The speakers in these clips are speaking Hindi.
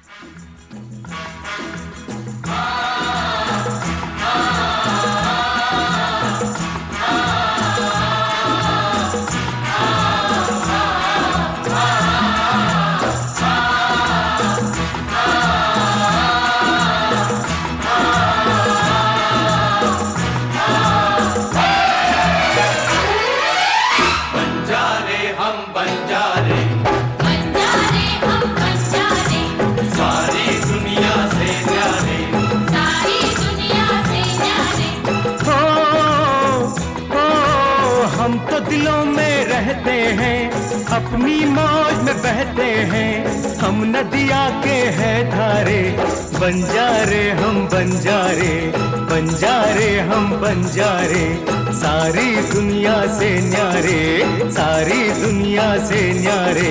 हम तो दिलों में रहते हैं, अपनी मौज में बहते हैं। हम नदिया के हैं धारे, बंजारे हम बंजारे, बंजारे हम बंजारे। सारी दुनिया से न्यारे, सारी दुनिया से न्यारे।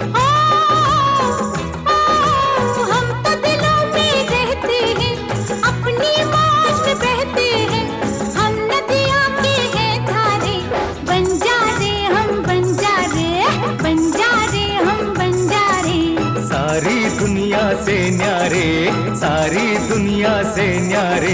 सारी दुनिया से न्यारे, सारी दुनिया से न्यारे।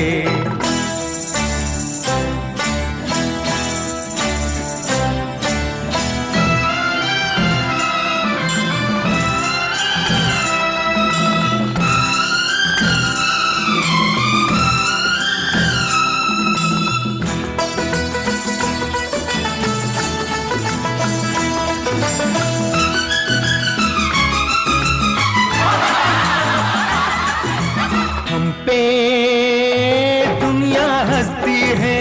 हम पे दुनिया हंसती है,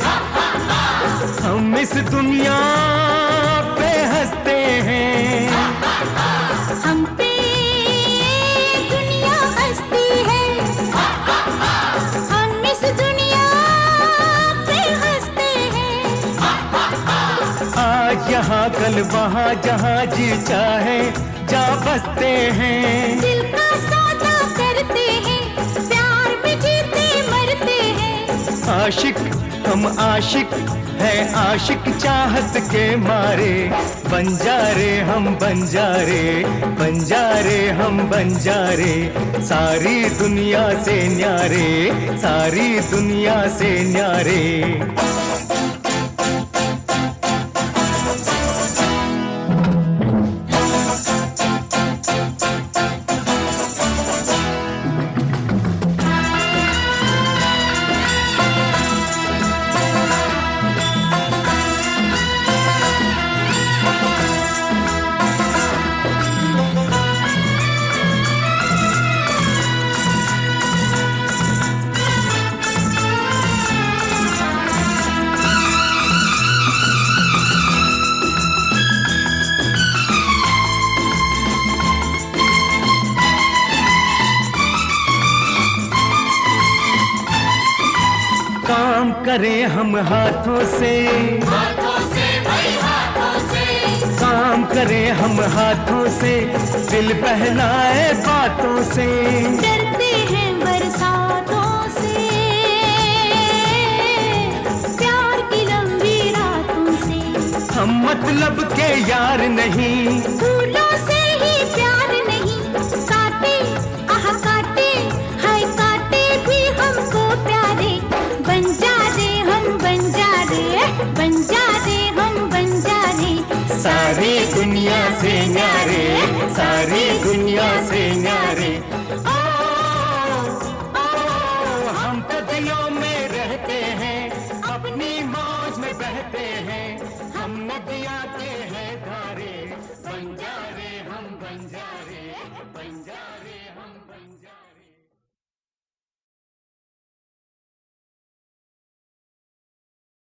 हम इस दुनिया पे हंसते हैं। हम पे दुनिया हंसती है, हम इस दुनिया पे हंसते हैं। आज यहाँ कल वहाँ, जहाँ जी चाहे जा बसते हैं। दिल का सौदा करते हैं, प्यार में जीते मरते हैं। आशिक हम आशिक है, आशिक चाहत के मारे। बंजारे हम बंजारे, बंजारे हम बंजारे। सारी दुनिया से न्यारे, सारी दुनिया से न्यारे। काम करें हम हाथों से, भाई हाथों से। काम करें हम हाथों से, दिल बहलाए बातों से। डरते हैं बरसातों से, प्यार की लंबी रातों से। हम मतलब के यार नहीं, फूलों से ही प्यार नहीं। काटे आह काटे, हाय काटे भी हमको प्यारे। बंजारे हम बंजारे, बंजारे हम बंजारे। सारी दुनिया से न्यारे, सारी दुनिया से न्यारे। ओ, हम तो दिलों में रहते हैं, अपनी मौज में बहते हैं। हम नदिया के हैं धारे, बंजारे हम बंजारे, बंजारे हम बंजारे।